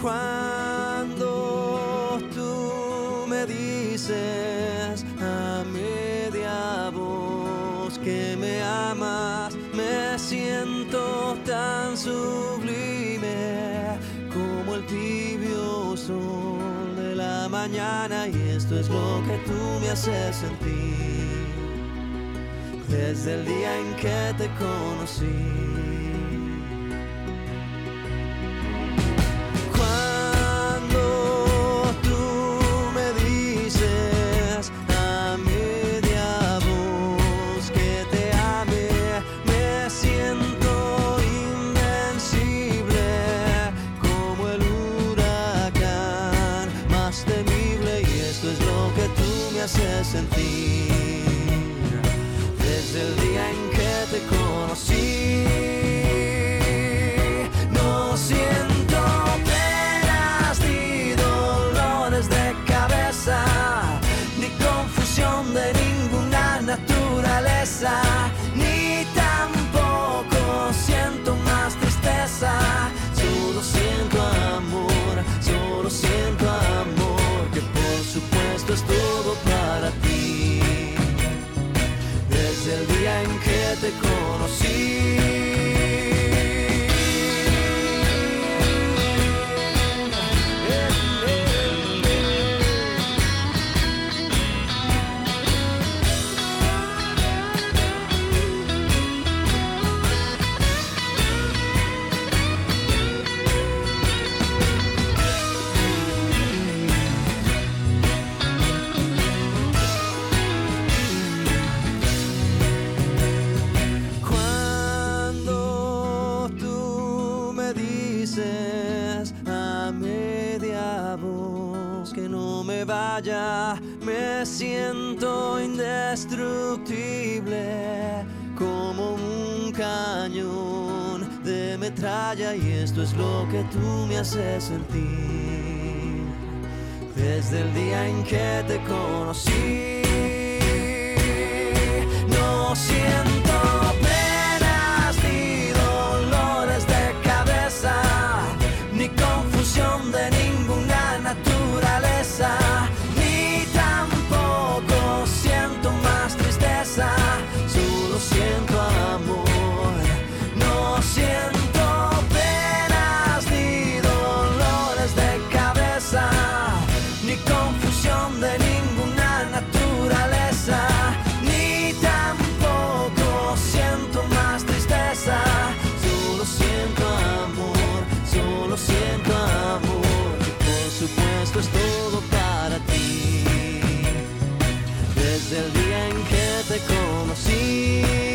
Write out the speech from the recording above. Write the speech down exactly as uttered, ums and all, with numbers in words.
Cuando tú me dices a media voz que me amas, me siento tan sublime como el tibio sol de la mañana, y esto es lo que tú me haces sentir desde el día en que te conocí. Sentir desde el día en que te conocí. No siento penas ni dolores de cabeza, ni confusión de ninguna naturaleza, ni tampoco siento más tristeza. Solo siento amor, solo siento amor, que por supuesto es todo para ti. Desde el día en que te conocí. A media voz que no me vaya, me siento indestructible como un cañón de metralla, y esto es lo que tú me haces sentir desde el día en que te conocí. No siento penas ni dolores de cabeza, ni confusión de ninguna naturaleza, ni tampoco siento más tristeza. Solo siento amor, no siento penas ni dolores de cabeza, ni confusión de ninguna naturaleza, ni tampoco siento más tristeza. Solo siento amor, solo siento amor, que por supuesto es todo para ti. Desde el día en que te conocí.